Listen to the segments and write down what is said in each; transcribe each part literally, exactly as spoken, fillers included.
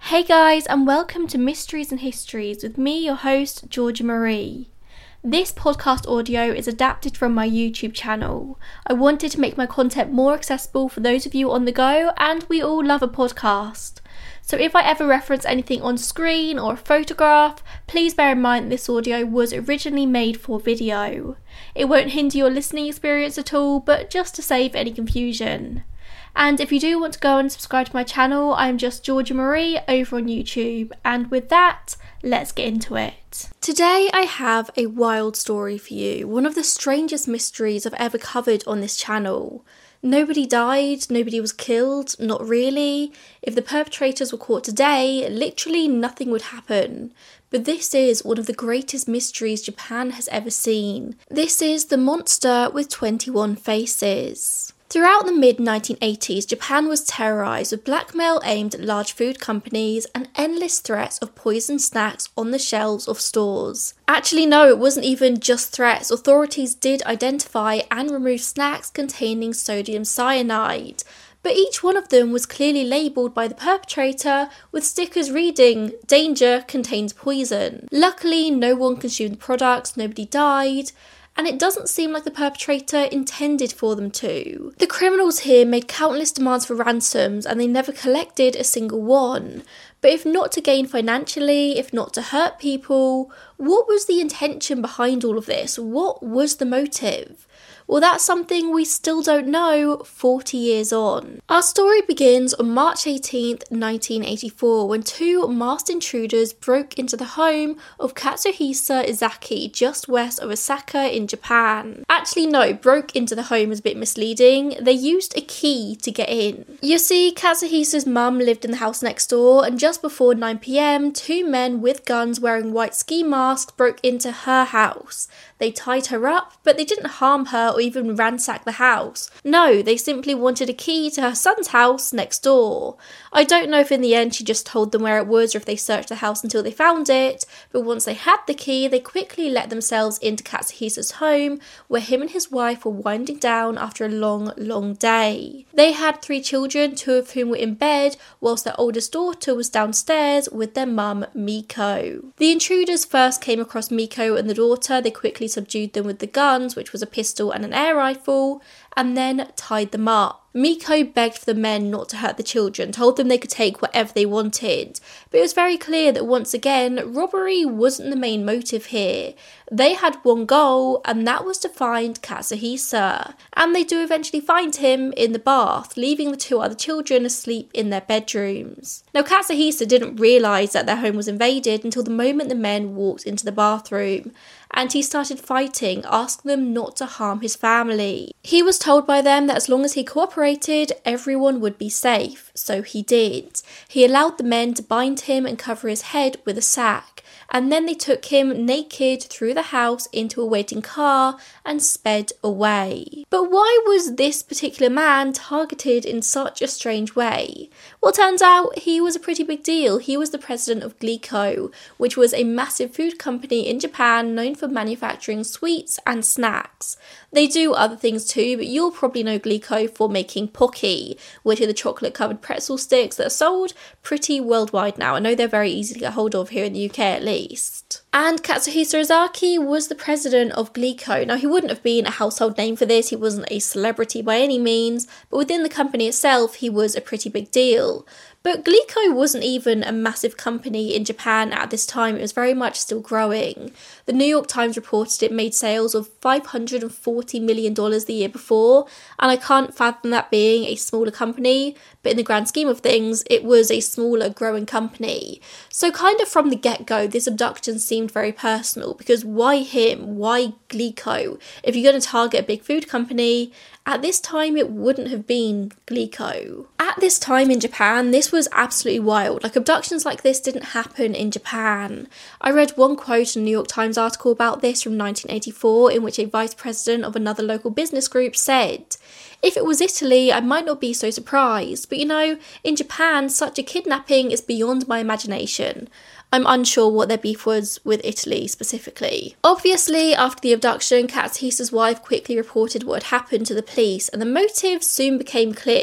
Hey guys, and welcome to Mysteries and Histories with me, your host, Georgia Marie. This podcast audio is adapted from my YouTube channel. I wanted to make my content more accessible for those of you on the go, and we all love a podcast. So if I ever reference anything on screen or a photograph, please bear in mind that this audio was originally made for video. It won't hinder your listening experience at all, but just to save any confusion. And if you do want to go and subscribe to my channel, I'm just Georgia Marie over on YouTube. And with that, let's get into it. Today I have a wild story for you, one of the strangest mysteries I've ever covered on this channel. Nobody died, nobody was killed, not really. If the perpetrators were caught today, literally nothing would happen. But this is one of the greatest mysteries Japan has ever seen. This is the monster with twenty-one faces. Throughout the mid nineteen eighties, Japan was terrorised with blackmail aimed at large food companies and endless threats of poisoned snacks on the shelves of stores. Actually, no, it wasn't even just threats. Authorities did identify and remove snacks containing sodium cyanide, but each one of them was clearly labelled by the perpetrator with stickers reading, "Danger, contains poison." Luckily, no one consumed the products, nobody died, and it doesn't seem like the perpetrator intended for them to. The criminals here made countless demands for ransoms and they never collected a single one. But if not to gain financially, if not to hurt people, what was the intention behind all of this? What was the motive? Well, that's something we still don't know forty years on. Our story begins on March eighteenth, nineteen eighty-four, when two masked intruders broke into the home of Katsuhisa Izaki just west of Osaka in Japan. Actually, no, broke into the home is a bit misleading. They used a key to get in. You see, Katsuhisa's mum lived in the house next door, and just before nine p.m, two men with guns wearing white ski masks broke into her house. They tied her up, but they didn't harm her or even ransack the house. No, they simply wanted a key to her son's house next door. I don't know if in the end she just told them where it was or if they searched the house until they found it, but once they had the key, they quickly let themselves into Katsuhisa's home, where him and his wife were winding down after a long, long day. They had three children, two of whom were in bed, whilst their oldest daughter was downstairs with their mum, Miko. The intruders first came across Miko and the daughter. They quickly subdued them with the guns, which was a pistol and an air rifle, and then tied them up. Miko begged for the men not to hurt the children, told them they could take whatever they wanted, but it was very clear that once again, robbery wasn't the main motive here. They had one goal, and that was to find Katsuhisa, and they do eventually find him in the bath, leaving the two other children asleep in their bedrooms. Now, Katsuhisa didn't realise that their home was invaded until the moment the men walked into the bathroom, and he started fighting, asking them not to harm his family. He was told by them that as long as he cooperated, everyone would be safe, so he did. He allowed the men to bind him and cover his head with a sack, and then they took him naked through the house into a waiting car and sped away. But why was this particular man targeted in such a strange way? Well, turns out he was a pretty big deal. He was the president of Glico, which was a massive food company in Japan known for manufacturing sweets and snacks. They do other things too, but you'll probably know Glico for making Pocky, which are the chocolate-covered pretzel sticks that are sold pretty worldwide now. I know they're very easy to get hold of here in the U K at least. And Katsuhisa Izaki was the president of Glico. Now, he wouldn't have been a household name for this, he wasn't a celebrity by any means, but within the company itself, he was a pretty big deal. But Glico wasn't even a massive company in Japan at this time, it was very much still growing. The New York Times reported it made sales of five hundred forty million dollars the year before, and I can't fathom that being a smaller company, but in the grand scheme of things, it was a smaller growing company. So kind of from the get-go, this abduction seemed very personal, because why him? Why Glico? If you're going to target a big food company, at this time, it wouldn't have been Glico. At this time in Japan, this was absolutely wild. Like, abductions like this didn't happen in Japan. I read one quote in a New York Times article about this from nineteen eighty-four, in which a vice president of another local business group said, "If it was Italy, I might not be so surprised, but you know, in Japan, such a kidnapping is beyond my imagination." I'm unsure what their beef was with Italy specifically. Obviously, after the abduction, Katsuhisa's wife quickly reported what had happened to the police, and the motive soon became clear.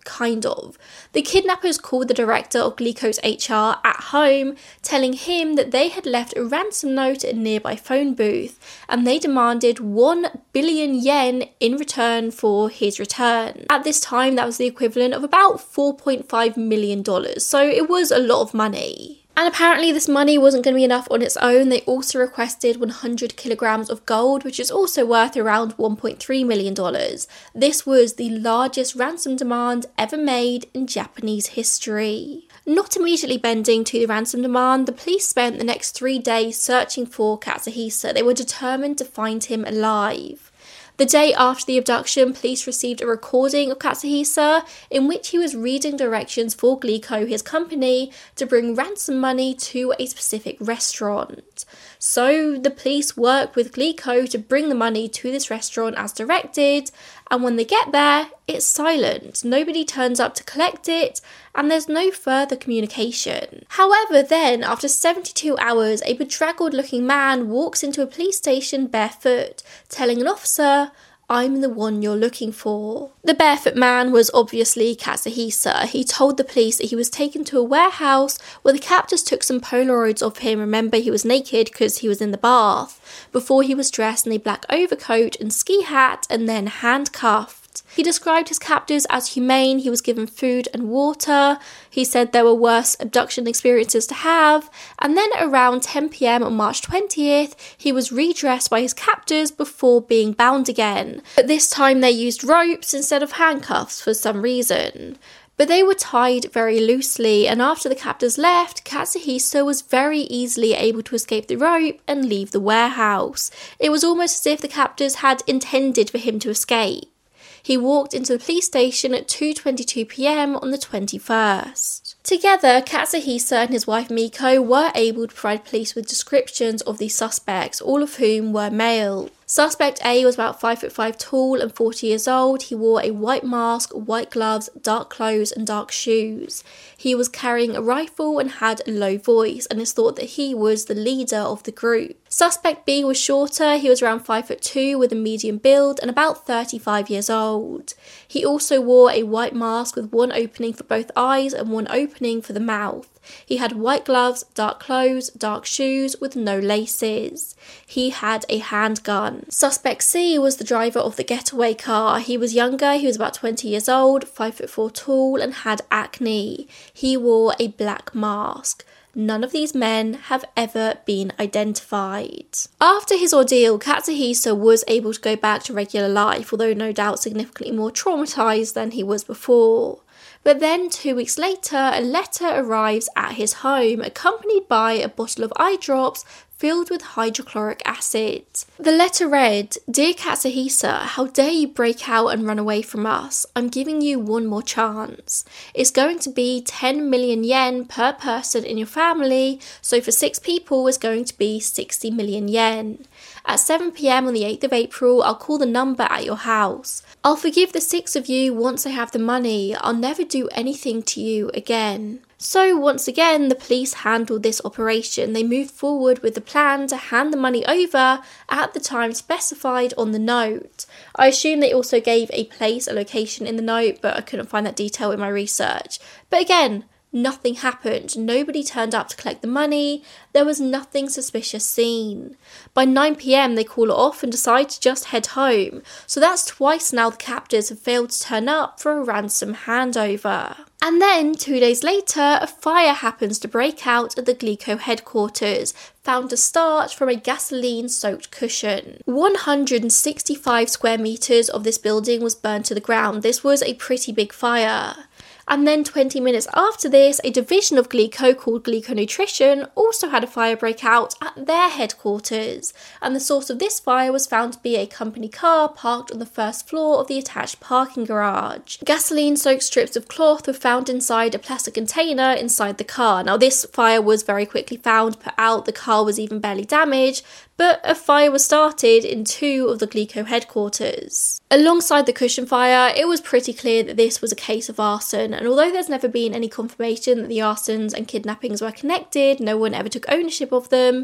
kind of. The kidnappers called the director of Glico's H R at home, telling him that they had left a ransom note at a nearby phone booth, and they demanded one billion yen in return for his return. At this time, that was the equivalent of about four point five million dollars, so it was a lot of money. And apparently this money wasn't going to be enough on its own. They also requested one hundred kilograms of gold, which is also worth around one point three million dollars. This was the largest ransom demand ever made in Japanese history. Not immediately bending to the ransom demand, the police spent the next three days searching for Katsuhisa. They were determined to find him alive. The day after the abduction, police received a recording of Katsuhisa in which he was reading directions for Glico, his company, to bring ransom money to a specific restaurant. So the police work with Glico to bring the money to this restaurant as directed, and when they get there, it's silent. Nobody turns up to collect it, and there's no further communication. However, then, after seventy-two hours, a bedraggled looking man walks into a police station barefoot, telling an officer, "I'm the one you're looking for." The barefoot man was obviously Katsuhisa. He told the police that he was taken to a warehouse where the captors took some Polaroids of him. Remember, he was naked because he was in the bath, before he was dressed in a black overcoat and ski hat and then handcuffed. He described his captors as humane. He was given food and water. He said there were worse abduction experiences to have. And then at around ten p.m. on March twentieth, he was redressed by his captors before being bound again. But this time they used ropes instead of handcuffs for some reason. But they were tied very loosely, and after the captors left, Katsuhisa was very easily able to escape the rope and leave the warehouse. It was almost as if the captors had intended for him to escape. He walked into the police station at two twenty-two p.m. on the twenty-first. Together, Katsuhisa and his wife Miko were able to provide police with descriptions of the suspects, all of whom were male. Suspect A was about five foot five tall and forty years old. He wore a white mask, white gloves, dark clothes and dark shoes. He was carrying a rifle and had a low voice, and it's thought that he was the leader of the group. Suspect B was shorter. He was around five foot two with a medium build and about thirty-five years old. He also wore a white mask with one opening for both eyes and one opening for the mouth. He had white gloves, dark clothes, dark shoes with no laces. He had a handgun. Suspect C was the driver of the getaway car. He was younger, he was about twenty years old, five foot four tall and had acne. He wore a black mask. None of these men have ever been identified. After his ordeal, Katsuhisa was able to go back to regular life, although no doubt significantly more traumatised than he was before. But then, two weeks later, a letter arrives at his home, accompanied by a bottle of eye drops filled with hydrochloric acid. The letter read, "Dear Katsuhisa, how dare you break out and run away from us? I'm giving you one more chance. It's going to be ten million yen per person in your family, so for six people it's going to be sixty million yen. At seven p.m. on the eighth of April, I'll call the number at your house. I'll forgive the six of you once I have the money. I'll never do anything to you again." So once again, the police handled this operation. They moved forward with the plan to hand the money over at the time specified on the note. I assume they also gave a place, a location in the note, but I couldn't find that detail in my research. But again, nothing happened. Nobody turned up to collect the money. There was nothing suspicious seen. By nine p.m, they call it off and decide to just head home. So that's twice now the captors have failed to turn up for a ransom handover. And then, two days later, a fire happens to break out at the Glico headquarters, found to start from a gasoline-soaked cushion. one hundred sixty-five square metres of this building was burned to the ground. This was a pretty big fire. And then twenty minutes after this, a division of Glico called Glico Nutrition also had a fire break out at their headquarters. And the source of this fire was found to be a company car parked on the first floor of the attached parking garage. Gasoline-soaked strips of cloth were found inside a plastic container inside the car. Now this fire was very quickly found, put out, the car was even barely damaged, but a fire was started in two of the Glico headquarters. Alongside the cushion fire, it was pretty clear that this was a case of arson, and although there's never been any confirmation that the arsons and kidnappings were connected, no one ever took ownership of them,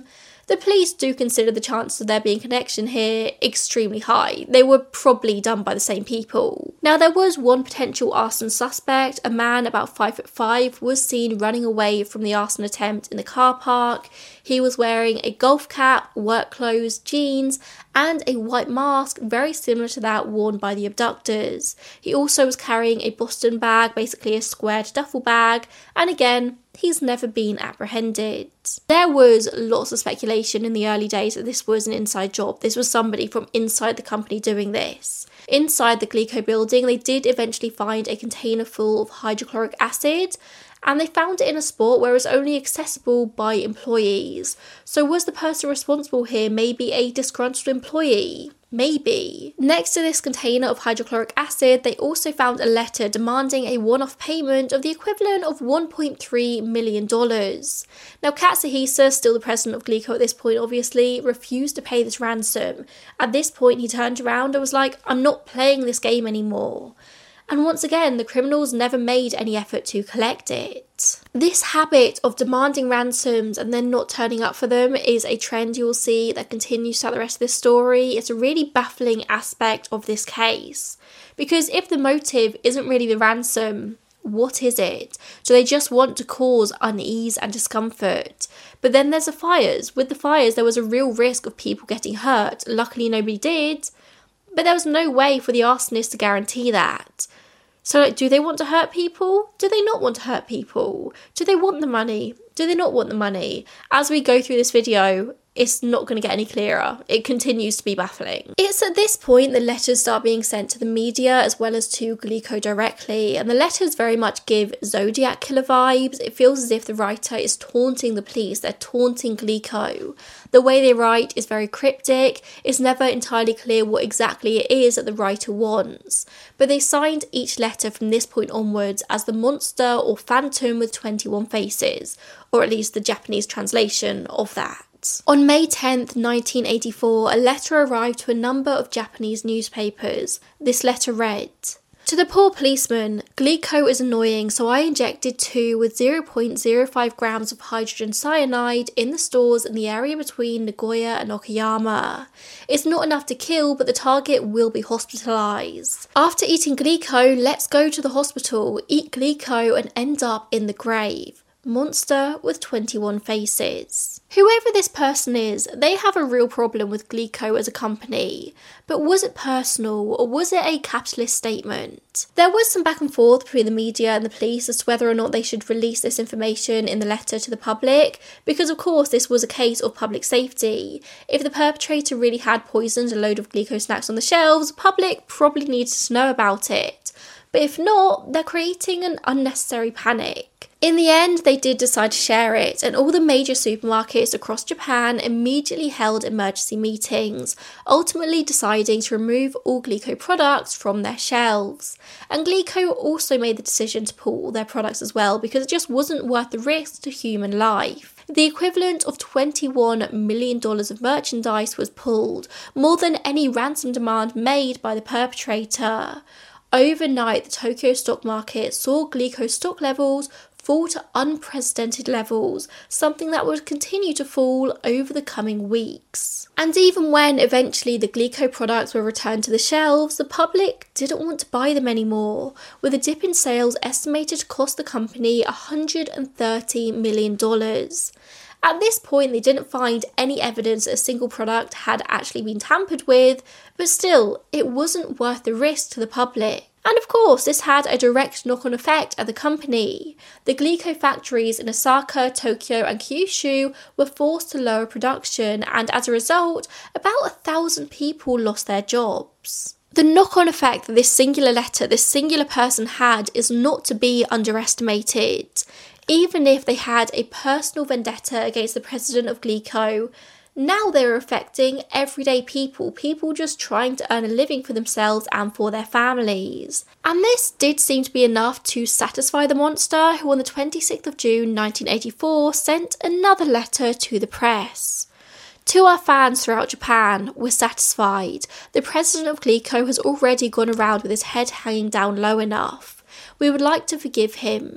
The police do consider the chances of there being a connection here extremely high. They were probably done by the same people. Now, there was one potential arson suspect. A man about five foot five was seen running away from the arson attempt in the car park. He was wearing a golf cap, work clothes, jeans, and a white mask very similar to that worn by the abductors. He also was carrying a Boston bag, basically a squared duffel bag, and again, he's never been apprehended. There was lots of speculation in the early days that this was an inside job. This was somebody from inside the company doing this. Inside the Glico building, they did eventually find a container full of hydrochloric acid, and they found it in a spot where it was only accessible by employees. So was the person responsible here maybe a disgruntled employee? Maybe. Next to this container of hydrochloric acid, they also found a letter demanding a one-off payment of the equivalent of one point three million dollars. Now, Katsuhisa, still the president of Glico at this point obviously, refused to pay this ransom. At this point, he turned around and was like, I'm not playing this game anymore. And once again, the criminals never made any effort to collect it. This habit of demanding ransoms and then not turning up for them is a trend you'll see that continues throughout the rest of this story. It's a really baffling aspect of this case. Because if the motive isn't really the ransom, what is it? Do they just want to cause unease and discomfort? But then there's the fires. With the fires, there was a real risk of people getting hurt. Luckily, nobody did. But there was no way for the arsonist to guarantee that. So, like, do they want to hurt people? Do they not want to hurt people? Do they want the money? Do they not want the money? As we go through this video, it's not going to get any clearer. It continues to be baffling. It's at this point that letters start being sent to the media as well as to Glico directly, and the letters very much give Zodiac killer vibes. It feels as if the writer is taunting the police, they're taunting Glico. The way they write is very cryptic. It's never entirely clear what exactly it is that the writer wants. But they signed each letter from this point onwards as the monster or phantom with twenty-one faces, or at least the Japanese translation of that. On May tenth, nineteen eighty-four, a letter arrived to a number of Japanese newspapers. This letter read, "To the poor policeman, Glico is annoying, so I injected two with zero point zero five grams of hydrogen cyanide in the stores in the area between Nagoya and Okayama. It's not enough to kill, but the target will be hospitalized. After eating Glico, let's go to the hospital, eat Glico and end up in the grave. Monster with twenty-one faces." Whoever this person is, they have a real problem with Glico as a company. But was it personal, or was it a capitalist statement? There was some back and forth between the media and the police as to whether or not they should release this information in the letter to the public, because of course this was a case of public safety. If the perpetrator really had poisoned a load of Glico snacks on the shelves, the public probably needed to know about it. But if not, they're creating an unnecessary panic. In the end, they did decide to share it, and all the major supermarkets across Japan immediately held emergency meetings, ultimately deciding to remove all Glico products from their shelves. And Glico also made the decision to pull all their products as well, because it just wasn't worth the risk to human life. The equivalent of twenty-one million dollars of merchandise was pulled, more than any ransom demand made by the perpetrator. Overnight, the Tokyo stock market saw Glico stock levels fall to unprecedented levels, something that would continue to fall over the coming weeks. And even when eventually the Glico products were returned to the shelves, the public didn't want to buy them anymore, with a dip in sales estimated to cost the company one hundred thirty million dollars. At this point, they didn't find any evidence that a single product had actually been tampered with, but still, it wasn't worth the risk to the public. And of course, this had a direct knock-on effect at the company. The Glico factories in Osaka, Tokyo and Kyushu were forced to lower production, and as a result, about a thousand people lost their jobs. The knock-on effect that this singular letter, this singular person had is not to be underestimated. Even if they had a personal vendetta against the president of Glico, now they were affecting everyday people, people just trying to earn a living for themselves and for their families. And this did seem to be enough to satisfy the monster, who on the twenty-sixth of June nineteen eighty-four sent another letter to the press. To our fans throughout Japan, we're satisfied. The president of Glico has already gone around with his head hanging down low enough. We would like to forgive him.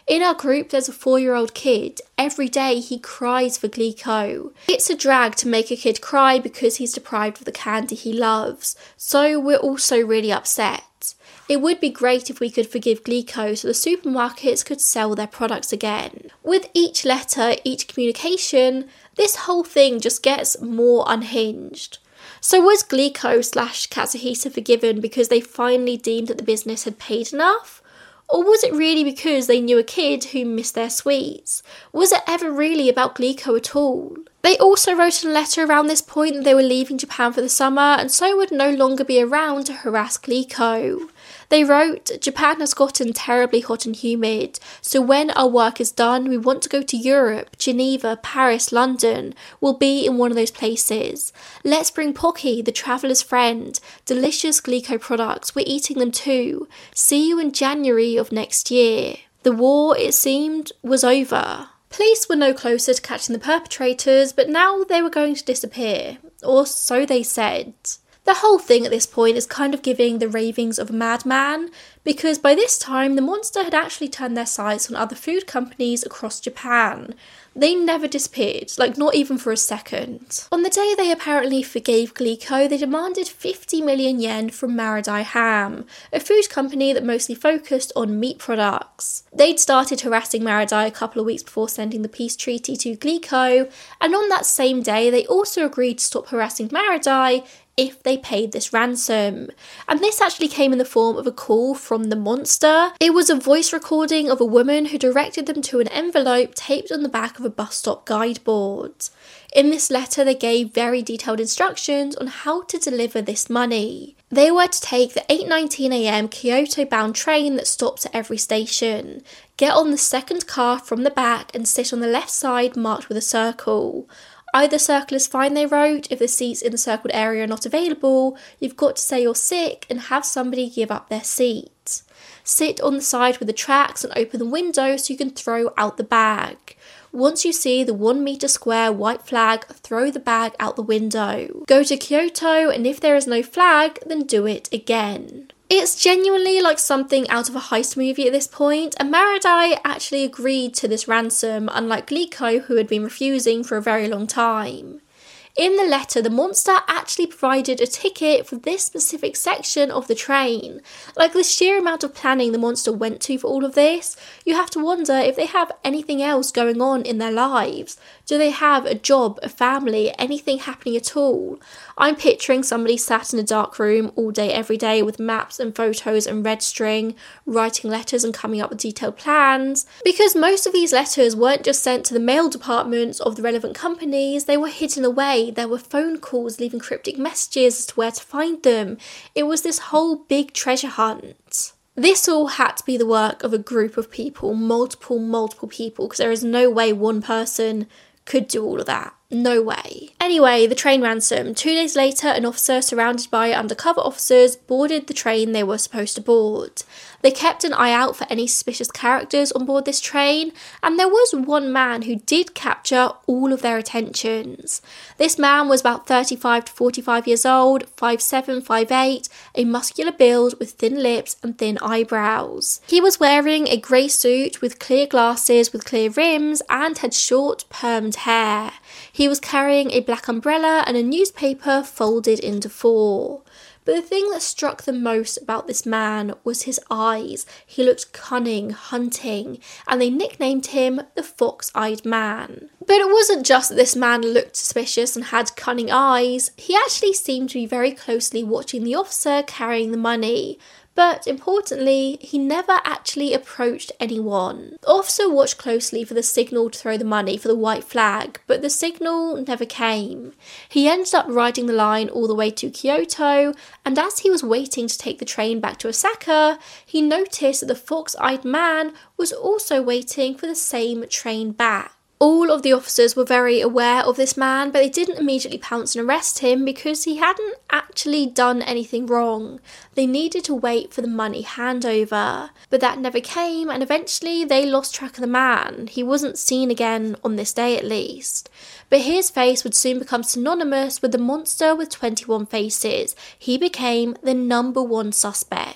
In our group, there's a four-year-old kid. Every day he cries for Glico. It's a drag to make a kid cry because he's deprived of the candy he loves, so we're also really upset. It would be great if we could forgive Glico so the supermarkets could sell their products again. With each letter, each communication, this whole thing just gets more unhinged. So was Glico slash Katsuhisa forgiven because they finally deemed that the business had paid enough? Or was it really because they knew a kid who missed their sweets? Was it ever really about Glico at all? They also wrote in a letter around this point that they were leaving Japan for the summer and so would no longer be around to harass Glico. They wrote, Japan has gotten terribly hot and humid, so when our work is done, we want to go to Europe, Geneva, Paris, London. We'll be in one of those places. Let's bring Pocky, the traveller's friend. Delicious Glico products, we're eating them too. See you in January of next year. The war, it seemed, was over. Police were no closer to catching the perpetrators, but now they were going to disappear, or so they said. The whole thing at this point is kind of giving the ravings of a madman, because by this time the monster had actually turned their sights on other food companies across Japan. They never disappeared, like not even for a second. On the day they apparently forgave Glico, they demanded fifty million yen from Maridai Ham, a food company that mostly focused on meat products. They'd started harassing Maridai a couple of weeks before sending the peace treaty to Glico, and on that same day they also agreed to stop harassing Maridai if they paid this ransom. And this actually came in the form of a call from the monster. It was a voice recording of a woman who directed them to an envelope taped on the back of a bus stop guideboard. In this letter, they gave very detailed instructions on how to deliver this money. They were to take the eight nineteen a m Kyoto-bound train that stops at every station, get on the second car from the back and sit on the left side marked with a circle. Either circle is fine, they wrote. If the seats in the circled area are not available, you've got to say you're sick and have somebody give up their seat. Sit on the side with the tracks and open the window so you can throw out the bag. Once you see the one metre square white flag, throw the bag out the window. Go to Kyoto, and if there is no flag, then do it again. It's genuinely like something out of a heist movie at this point, and Maridai actually agreed to this ransom, unlike Glico, who had been refusing for a very long time. In the letter, the monster actually provided a ticket for this specific section of the train. Like, the sheer amount of planning the monster went to for all of this, you have to wonder if they have anything else going on in their lives. Do they have a job, a family, anything happening at all? I'm picturing somebody sat in a dark room all day every day with maps and photos and red string, writing letters and coming up with detailed plans. Because most of these letters weren't just sent to the mail departments of the relevant companies, they were hidden away. There were phone calls leaving cryptic messages as to where to find them. It was this whole big treasure hunt. This all had to be the work of a group of people, multiple, multiple people, because there is no way one person could do all of that. No way. Anyway, the train ransom. Two days later, an officer surrounded by undercover officers boarded the train they were supposed to board. They kept an eye out for any suspicious characters on board this train, and there was one man who did capture all of their attentions. This man was about thirty-five to forty-five years old, five seven, five eight, a muscular build with thin lips and thin eyebrows. He was wearing a grey suit with clear glasses with clear rims and had short permed hair. He was carrying a black umbrella and a newspaper folded into four. But the thing that struck them most about this man was his eyes. He looked cunning, hunting, and they nicknamed him the Fox-Eyed Man. But it wasn't just that this man looked suspicious and had cunning eyes. He actually seemed to be very closely watching the officer carrying the money. But importantly, he never actually approached anyone. The officer watched closely for the signal to throw the money for the white flag, but the signal never came. He ended up riding the line all the way to Kyoto, and as he was waiting to take the train back to Osaka, he noticed that the fox-eyed man was also waiting for the same train back. All of the officers were very aware of this man, but they didn't immediately pounce and arrest him because he hadn't actually done anything wrong. They needed to wait for the money handover, but that never came, and eventually they lost track of the man. He wasn't seen again on this day at least. But his face would soon become synonymous with the monster with twenty-one faces. He became the number one suspect.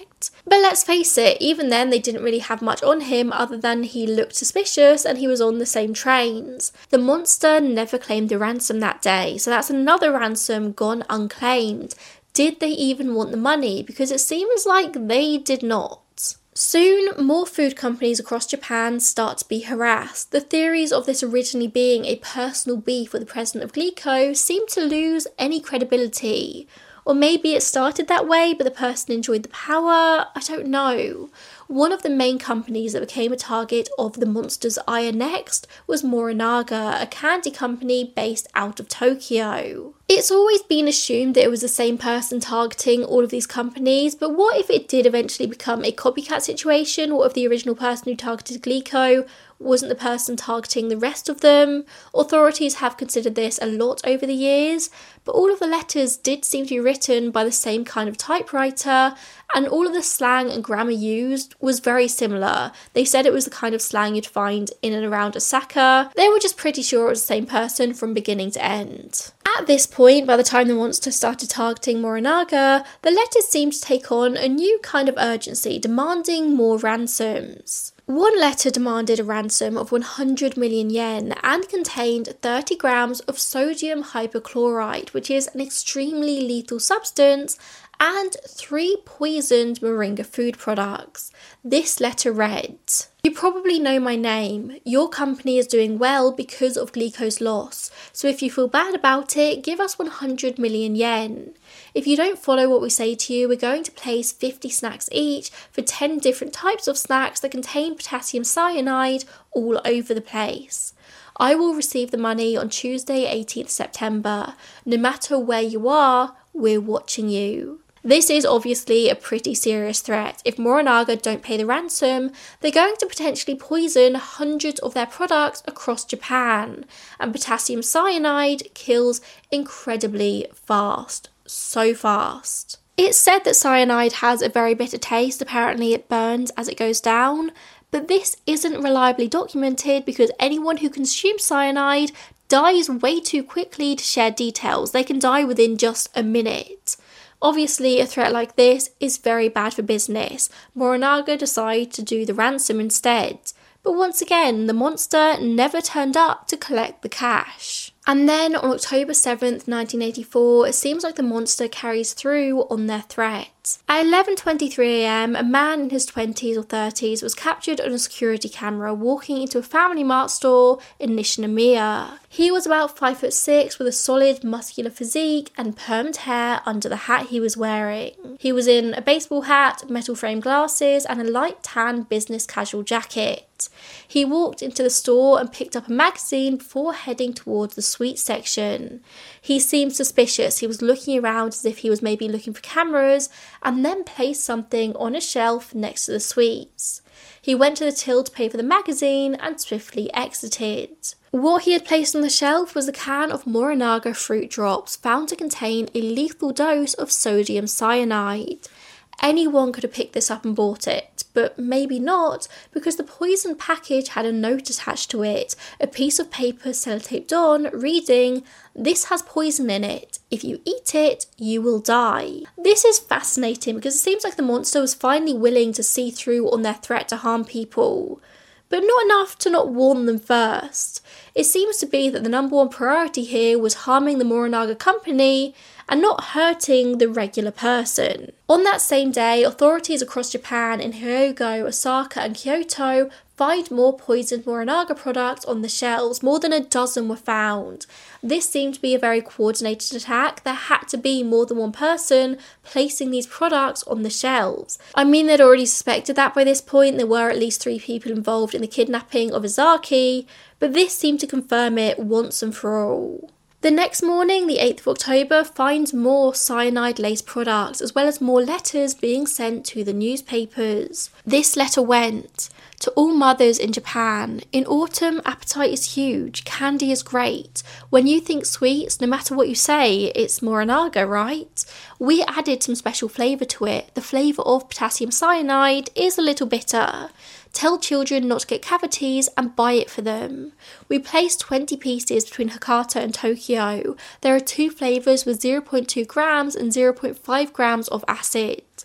But let's face it, even then they didn't really have much on him other than he looked suspicious and he was on the same trains. The monster never claimed the ransom that day, so that's another ransom gone unclaimed. Did they even want the money? Because it seems like they did not. Soon, more food companies across Japan start to be harassed. The theories of this originally being a personal beef with the president of Glico seem to lose any credibility. Or maybe it started that way, but the person enjoyed the power. I don't know. One of the main companies that became a target of the monster's ire next was Morinaga, a candy company based out of Tokyo. It's always been assumed that it was the same person targeting all of these companies, but what if it did eventually become a copycat situation? What if the original person who targeted Glico wasn't the person targeting the rest of them? Authorities have considered this a lot over the years, but all of the letters did seem to be written by the same kind of typewriter, and all of the slang and grammar used was very similar. They said it was the kind of slang you'd find in and around Osaka. They were just pretty sure it was the same person from beginning to end. At this point, by the time the monster started targeting Morinaga, the letters seemed to take on a new kind of urgency, demanding more ransoms. One letter demanded a ransom of one hundred million yen and contained thirty grams of sodium hypochlorite, which is an extremely lethal substance, and three poisoned Moringa food products. This letter read, "You probably know my name. Your company is doing well because of Glico's loss, so if you feel bad about it, give us one hundred million yen. If you don't follow what we say to you, we're going to place fifty snacks each for ten different types of snacks that contain potassium cyanide all over the place. I will receive the money on Tuesday, eighteenth September. No matter where you are, we're watching you." This is obviously a pretty serious threat. If Morinaga don't pay the ransom, they're going to potentially poison hundreds of their products across Japan. And potassium cyanide kills incredibly fast. So fast. It's said that cyanide has a very bitter taste. Apparently it burns as it goes down. But this isn't reliably documented because anyone who consumes cyanide dies way too quickly to share details. They can die within just a minute. Obviously, a threat like this is very bad for business. Morinaga decided to do the ransom instead. But once again, the monster never turned up to collect the cash. And then on October seventh, nineteen eighty-four, it seems like the monster carries through on their threat. At eleven twenty-three a m, a man in his twenties or thirties was captured on a security camera walking into a Family Mart store in Nishinomiya. He was about five foot six with a solid muscular physique and permed hair under the hat he was wearing. He was in a baseball hat, metal frame glasses and a light tan business casual jacket. He walked into the store and picked up a magazine before heading towards the sweets section. He seemed suspicious. He was looking around as if he was maybe looking for cameras and then placed something on a shelf next to the sweets. He went to the till to pay for the magazine and swiftly exited. What he had placed on the shelf was a can of Morinaga fruit drops found to contain a lethal dose of sodium cyanide. Anyone could have picked this up and bought it, but maybe not, because the poison package had a note attached to it, a piece of paper sellotaped on, reading, "This has poison in it. If you eat it, you will die." This is fascinating because it seems like the monster was finally willing to see through on their threat to harm people, but not enough to not warn them first. It seems to be that the number one priority here was harming the Morinaga company and not hurting the regular person. On that same day, authorities across Japan in Hyogo, Osaka and Kyoto find more poisoned Morinaga products on the shelves. More than a dozen were found. This seemed to be a very coordinated attack. There had to be more than one person placing these products on the shelves. I mean, they'd already suspected that by this point. There were at least three people involved in the kidnapping of Izaki, but this seemed to confirm it once and for all. The next morning, the eighth of October, finds more cyanide-laced products, as well as more letters being sent to the newspapers. This letter went, "To all mothers in Japan, in autumn appetite is huge, candy is great. When you think sweets, no matter what you say, it's Morinaga, right? We added some special flavour to it. The flavour of potassium cyanide is a little bitter. Tell children not to get cavities and buy it for them. We placed twenty pieces between Hakata and Tokyo. There are two flavours with zero point two grams and zero point five grams of acid.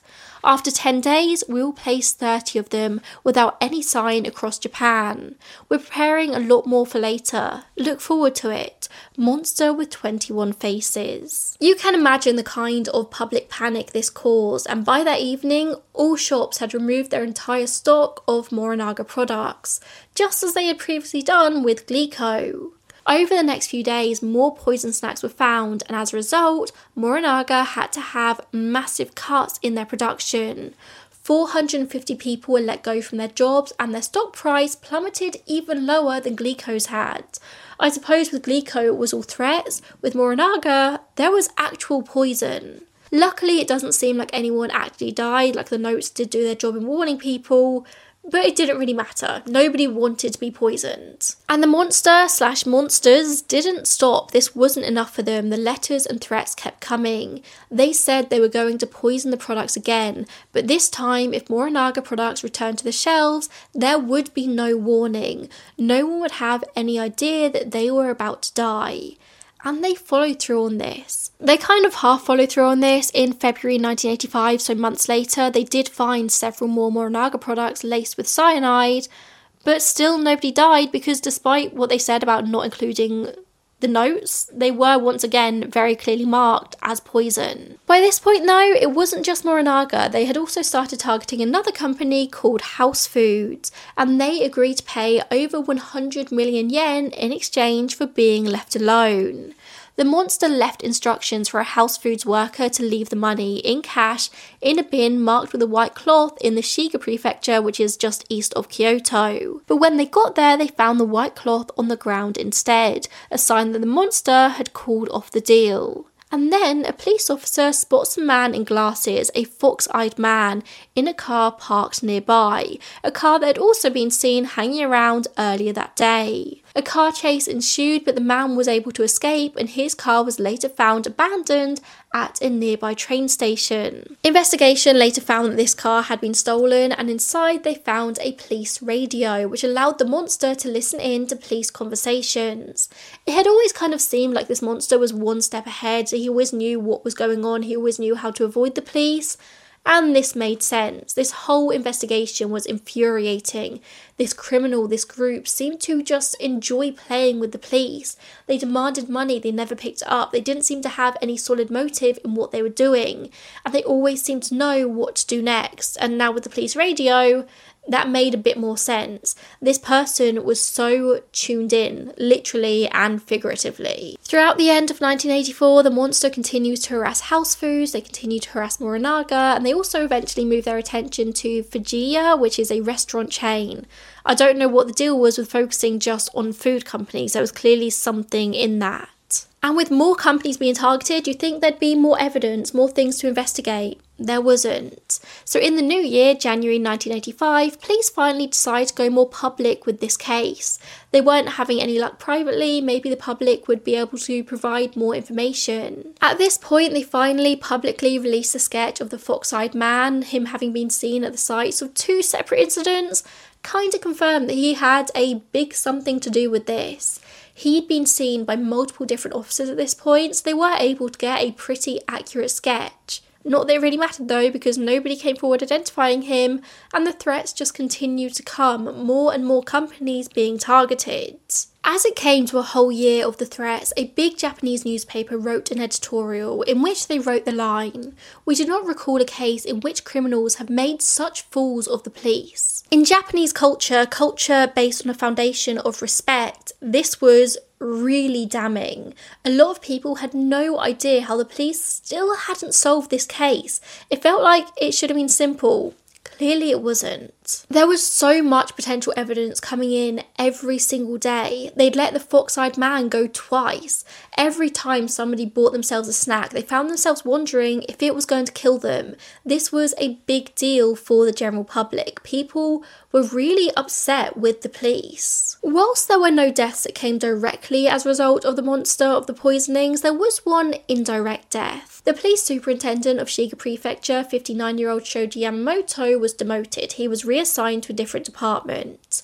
After ten days, we will place thirty of them without any sign across Japan. We're preparing a lot more for later. Look forward to it. Monster with twenty-one faces. You can imagine the kind of public panic this caused, and by that evening, all shops had removed their entire stock of Morinaga products, just as they had previously done with Glico. Over the next few days, more poison snacks were found, and as a result, Morinaga had to have massive cuts in their production. four hundred fifty people were let go from their jobs, and their stock price plummeted even lower than Glico's had. I suppose with Glico it was all threats, with Morinaga there was actual poison. Luckily it doesn't seem like anyone actually died, like the notes did do their job in warning people, but it didn't really matter. Nobody wanted to be poisoned. And the monster slash monsters didn't stop. This wasn't enough for them. The letters and threats kept coming. They said they were going to poison the products again, but this time if Morinaga products returned to the shelves, there would be no warning. No one would have any idea that they were about to die. And they followed through on this. They kind of half followed through on this. In February nineteen eighty-five, so months later, they did find several more Morinaga products laced with cyanide, but still nobody died because despite what they said about not including the notes, they were once again very clearly marked as poison. By this point though, it wasn't just Morinaga. They had also started targeting another company called House Foods, and they agreed to pay over one hundred million yen in exchange for being left alone. The monster left instructions for a House Foods worker to leave the money in cash in a bin marked with a white cloth in the Shiga prefecture, which is just east of Kyoto. But when they got there, they found the white cloth on the ground instead, a sign that the monster had called off the deal. And then a police officer spots a man in glasses, a fox-eyed man, in a car parked nearby, a car that had also been seen hanging around earlier that day. A car chase ensued, but the man was able to escape, and his car was later found abandoned at a nearby train station. Investigation later found that this car had been stolen, and inside they found a police radio, which allowed the monster to listen in to police conversations. It had always kind of seemed like this monster was one step ahead, so he always knew what was going on, he always knew how to avoid the police. And this made sense. This whole investigation was infuriating. This criminal, this group, seemed to just enjoy playing with the police. They demanded money, they never picked it up. They didn't seem to have any solid motive in what they were doing. And they always seemed to know what to do next. And now with the police radio, that made a bit more sense. This person was so tuned in, literally and figuratively. Throughout the end of nineteen eighty-four, the monster continues to harass House Foods, they continue to harass Morinaga, and they also eventually move their attention to Fujiya, which is a restaurant chain. I don't know what the deal was with focusing just on food companies. There was clearly something in that. And with more companies being targeted, you'd think there'd be more evidence, more things to investigate. There wasn't. So in the new year, January nineteen eighty-five, police finally decided to go more public with this case. They weren't having any luck privately, maybe the public would be able to provide more information. At this point, they finally publicly released a sketch of the fox-eyed man, him having been seen at the sites of two separate incidents, kind of confirmed that he had a big something to do with this. He'd been seen by multiple different officers at this point, so they were able to get a pretty accurate sketch. Not that it really mattered though, because nobody came forward identifying him, and the threats just continued to come, more and more companies being targeted. As it came to a whole year of the threats, a big Japanese newspaper wrote an editorial in which they wrote the line, "We do not recall a case in which criminals have made such fools of the police." In Japanese culture, culture based on a foundation of respect, this was really damning. A lot of people had no idea how the police still hadn't solved this case. It felt like it should have been simple. Clearly it wasn't. There was so much potential evidence coming in every single day. They'd let the fox-eyed man go twice. Every time somebody bought themselves a snack, they found themselves wondering if it was going to kill them. This was a big deal for the general public. People were really upset with the police. Whilst there were no deaths that came directly as a result of the monster of the poisonings, there was one indirect death. The police superintendent of Shiga Prefecture, fifty-nine-year-old Shoji Yamamoto, was demoted. He was reassigned to a different department.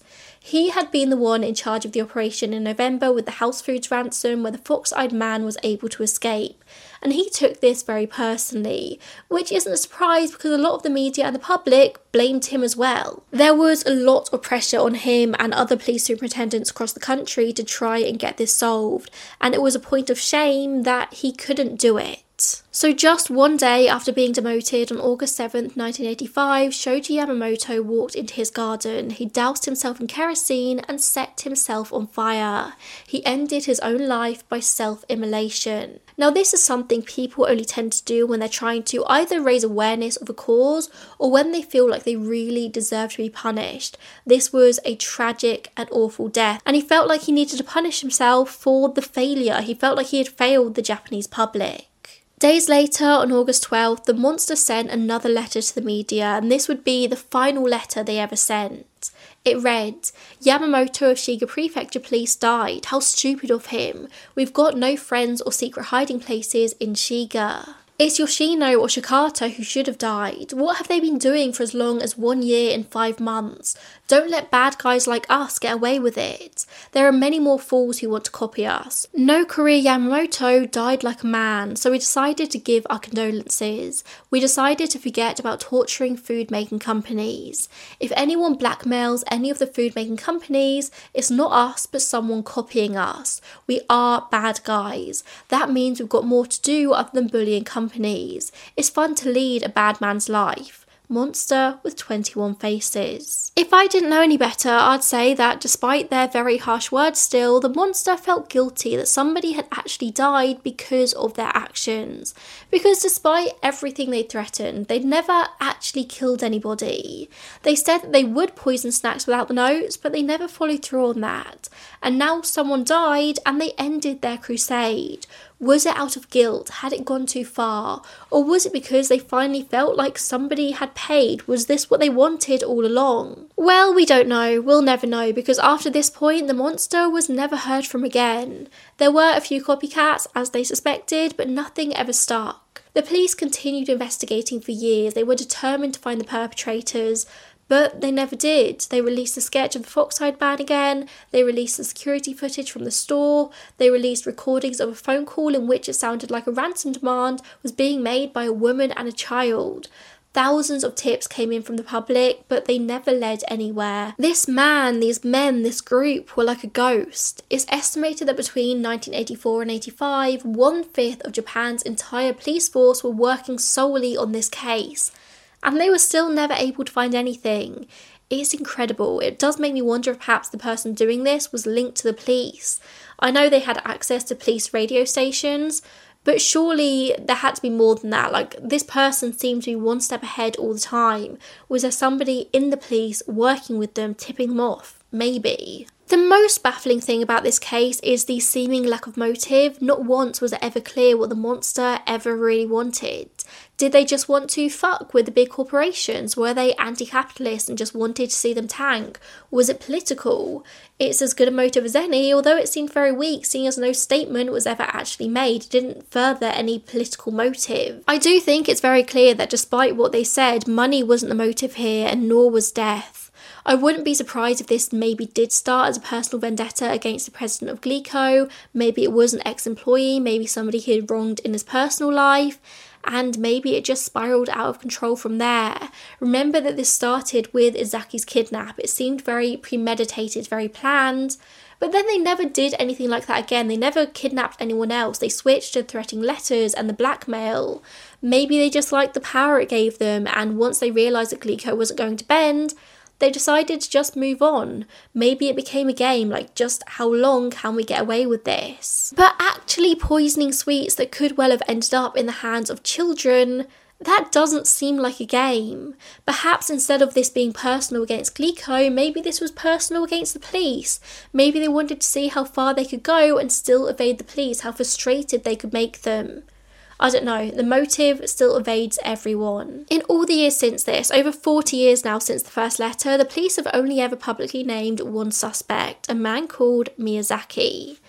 He had been the one in charge of the operation in November with the house foods ransom where the fox-eyed man was able to escape. And he took this very personally, which isn't a surprise because a lot of the media and the public blamed him as well. There was a lot of pressure on him and other police superintendents across the country to try and get this solved, and it was a point of shame that he couldn't do it. So just one day after being demoted on August seventh, nineteen eighty-five, Shoji Yamamoto walked into his garden. He doused himself in kerosene and set himself on fire. He ended his own life by self-immolation. Now this is something people only tend to do when they're trying to either raise awareness of a cause or when they feel like they really deserve to be punished. This was a tragic and awful death, and he felt like he needed to punish himself for the failure. He felt like he had failed the Japanese public. Days later, on August twelfth, the monster sent another letter to the media, and this would be the final letter they ever sent. It read, "Yamamoto of Shiga Prefecture Police died. How stupid of him. We've got no friends or secret hiding places in Shiga. It's Yoshino or Shikata who should have died. What have they been doing for as long as one year and five months? Don't let bad guys like us get away with it. There are many more fools who want to copy us. No career Yamamoto died like a man, so we decided to give our condolences. We decided to forget about torturing food-making companies. If anyone blackmails any of the food-making companies, it's not us but someone copying us. We are bad guys. That means we've got more to do other than bullying companies. Companies. It's fun to lead a bad man's life. Monster with twenty-one faces." If I didn't know any better, I'd say that despite their very harsh words still, the monster felt guilty that somebody had actually died because of their actions. Because despite everything they threatened, they'd never actually killed anybody. They said that they would poison snacks without the notes, but they never followed through on that. And now someone died and they ended their crusade. Was it out of guilt? Had it gone too far? Or was it because they finally felt like somebody had paid? Was this what they wanted all along? Well, we don't know. We'll never know, because after this point, the monster was never heard from again. There were a few copycats, as they suspected, but nothing ever stuck. The police continued investigating for years. They were determined to find the perpetrators, but they never did. They released a sketch of the fox-eyed man again, they released the security footage from the store, they released recordings of a phone call in which it sounded like a ransom demand was being made by a woman and a child. Thousands of tips came in from the public, but they never led anywhere. This man, these men, this group were like a ghost. It's estimated that between nineteen eighty-four and eighty-five, one-fifth of Japan's entire police force were working solely on this case. And they were still never able to find anything. It's incredible. It does make me wonder if perhaps the person doing this was linked to the police. I know they had access to police radio stations, but surely there had to be more than that. Like, this person seemed to be one step ahead all the time. Was there somebody in the police working with them, tipping them off? Maybe. The most baffling thing about this case is the seeming lack of motive. Not once was it ever clear what the monster ever really wanted. Did they just want to fuck with the big corporations? Were they anti-capitalist and just wanted to see them tank? Was it political? It's as good a motive as any, although it seemed very weak, seeing as no statement was ever actually made. It didn't further any political motive. I do think it's very clear that despite what they said, money wasn't the motive here, and nor was death. I wouldn't be surprised if this maybe did start as a personal vendetta against the president of Glico. Maybe it was an ex-employee, maybe somebody he had wronged in his personal life, and maybe it just spiraled out of control from there. Remember that this started with Izaki's kidnap. It seemed very premeditated, very planned, but then they never did anything like that again. They never kidnapped anyone else. They switched to threatening letters and the blackmail. Maybe they just liked the power it gave them, and once they realised that Glico wasn't going to bend, they decided to just move on. Maybe it became a game, like just how long can we get away with this? But actually poisoning sweets that could well have ended up in the hands of children, that doesn't seem like a game. Perhaps instead of this being personal against Glico, maybe this was personal against the police. Maybe they wanted to see how far they could go and still evade the police, how frustrated they could make them. I don't know, the motive still evades everyone. In all the years since this, over forty years now since the first letter, the police have only ever publicly named one suspect, a man called Miyazaki.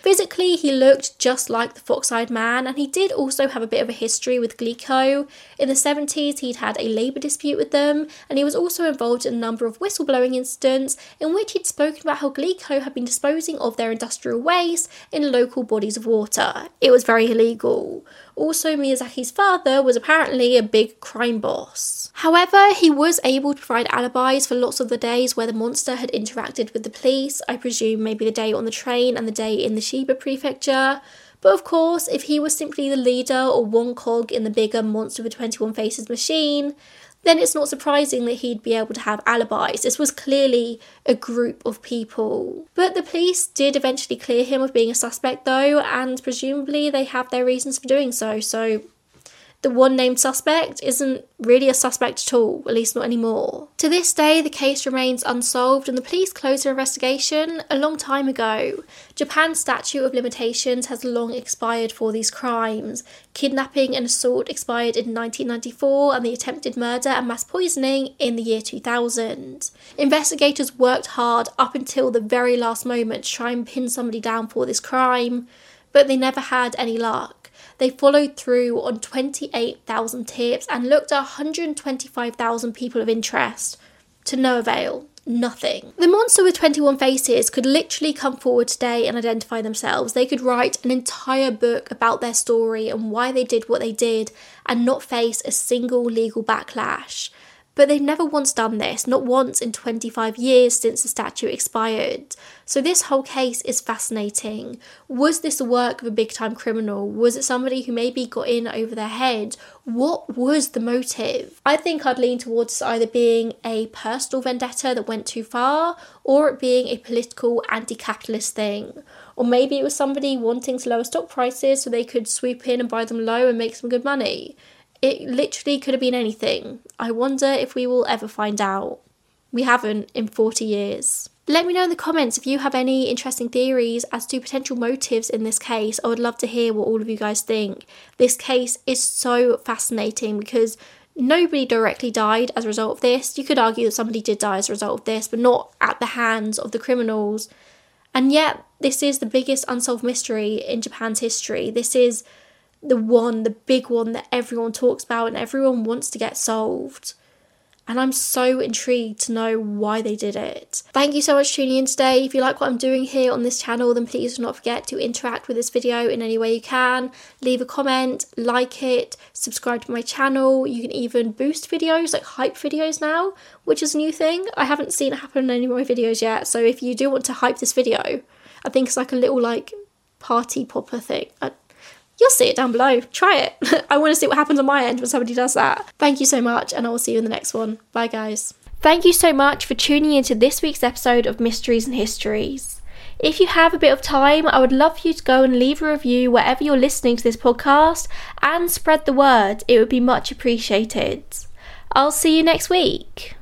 Physically, he looked just like the Fox-eyed man, and he did also have a bit of a history with Glico. In the seventies, he'd had a labour dispute with them, and he was also involved in a number of whistleblowing incidents in which he'd spoken about how Glico had been disposing of their industrial waste in local bodies of water. It was very illegal. Also, Miyazaki's father was apparently a big crime boss. However, he was able to provide alibis for lots of the days where the monster had interacted with the police. I presume maybe the day on the train and the day in the Shiba prefecture. But of course, if he was simply the leader or one cog in the bigger Monster with twenty-one Faces machine, then it's not surprising that he'd be able to have alibis. This was clearly a group of people. But the police did eventually clear him of being a suspect though, and presumably they have their reasons for doing so, so the one named suspect isn't really a suspect at all, at least not anymore. To this day, the case remains unsolved and the police closed their investigation a long time ago. Japan's statute of limitations has long expired for these crimes. Kidnapping and assault expired in nineteen ninety-four and the attempted murder and mass poisoning in the year two thousand. Investigators worked hard up until the very last moment to try and pin somebody down for this crime, but they never had any luck. They followed through on twenty-eight thousand tips and looked at one hundred twenty-five thousand people of interest. To no avail. Nothing. The Monster with twenty-one Faces could literally come forward today and identify themselves. They could write an entire book about their story and why they did what they did and not face a single legal backlash. But they've never once done this, not once in twenty-five years since the statute expired. So this whole case is fascinating. Was this the work of a big-time criminal? Was it somebody who maybe got in over their head? What was the motive? I think I'd lean towards either being a personal vendetta that went too far, or it being a political anti-capitalist thing. Or maybe it was somebody wanting to lower stock prices so they could swoop in and buy them low and make some good money. It literally could have been anything. I wonder if we will ever find out. We haven't in forty years. Let me know in the comments if you have any interesting theories as to potential motives in this case. I would love to hear what all of you guys think. This case is so fascinating because nobody directly died as a result of this. You could argue that somebody did die as a result of this, but not at the hands of the criminals. And yet, this is the biggest unsolved mystery in Japan's history. This is the one, the big one that everyone talks about and everyone wants to get solved. And I'm so intrigued to know why they did it. Thank you so much for tuning in today. If you like what I'm doing here on this channel, then please do not forget to interact with this video in any way you can. Leave a comment, like it, subscribe to my channel. You can even boost videos, like hype videos now, which is a new thing. I haven't seen it happen in any of my videos yet. So if you do want to hype this video, I think it's like a little like party popper thing. I, You'll see it down below. Try it. I want to see what happens on my end when somebody does that. Thank you so much, and I will see you in the next one. Bye, guys. Thank you so much for tuning into this week's episode of Mysteries and Histories. If you have a bit of time, I would love for you to go and leave a review wherever you're listening to this podcast and spread the word. It would be much appreciated. I'll see you next week.